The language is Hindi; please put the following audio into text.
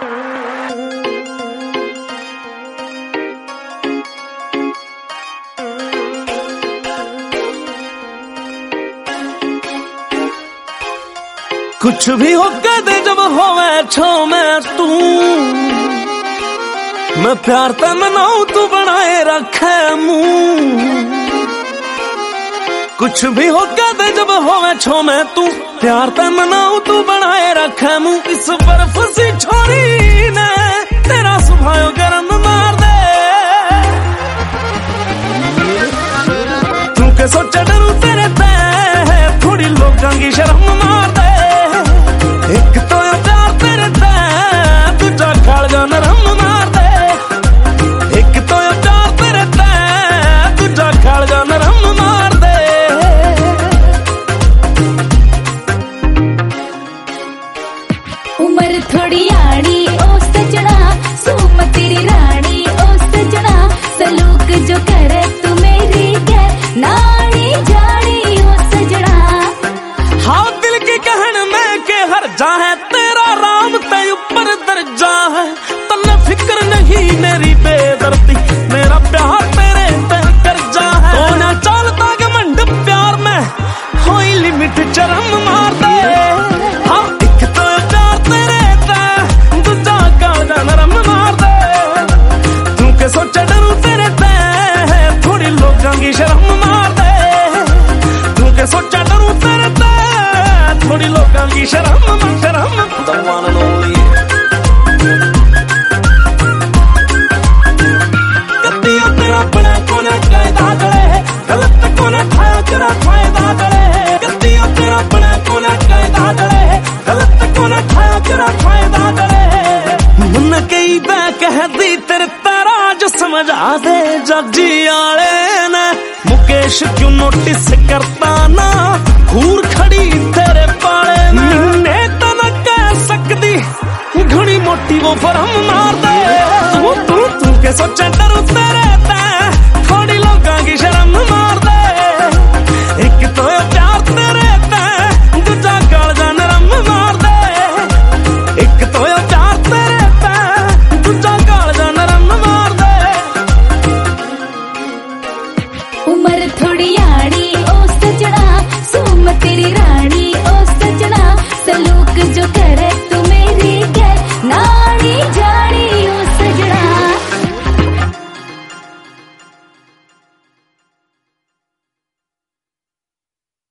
कुछ भी हो दे जब होवे छो में तू, मैं प्यार ते मनाऊं तू बनाए रखे मुंह। कुछ भी हो दे जब होवे छो में तू, प्यार ते मनाऊं तू बनाए रखे मुंह। इस बर्फ सी छोरी ने तेरा सुभाव गरम मार दे, तू के सोचे डरू तेरे ते थोड़ी लोगों की शर्म मार दे। एक तो प्यार तेरे ते दूजा कालजा नरम मार दे, एक तो प्यार तेरे ते दूजा कालजा नरम मार दे। उम्र थोड़ी आड़ी ओ सजना, सूम तेरी रानी ओ सजना, सलूक जो करे तू मेरी के नानी जानी ओ सजना। हाँ दिल की कहन में के हर जा है तेरा राम ते ऊपर दर्जा है, तन्ने फिक्र नहीं मेरी बेदर्दी, मेरा प्यार तेरे ते कर्जा है। तो ना चलता घमंड प्यार में होई लिमिट चरम मार दे। हाँ एक तो प्यार तेरे ते दूजा कालजा नरम मार दे, तू के सोचे डरू तेरे ते थोड़ी लोगों की शर्म मार दे, तू के सोचे डरू तेरे ते थोड़ी लोगों की शर्म शर्म। The one and only गद्दियों तेरा बड़ा कोने कायदा गले, गलत कोने खाया तेरा फायदा गले। गद्दियों तेरा बड़ा कोने कायदा गले, गलत कोने खाया तेरा फायदा गले। मन कई बै कह दी तेरे तारा जो समझा दे जग जी आले ने, मुकेश क्यों नोटिस करता ना घूर खड़ी तेरे पाले ने। तो न कह सकती घड़ी मोटी वो फरम मार दे, तू के सोचे